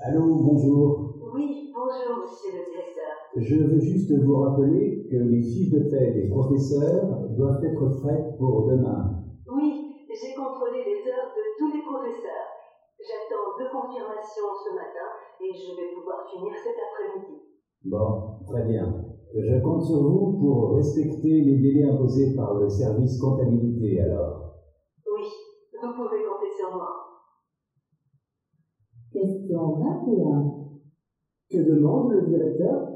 Allô, bonjour. Oui, bonjour, monsieur le directeur. Je veux juste vous rappeler que les fiches de paie des professeurs doivent être prêtes pour demain. Oui, j'ai contrôlé les heures de tous les professeurs. J'attends 2 confirmations ce matin et je vais pouvoir finir cet après-midi. Bon, très bien. Je compte sur vous pour respecter les délais imposés par le service comptabilité, alors. Oui, vous pouvez compter sur moi. Question 21. Que demande le directeur?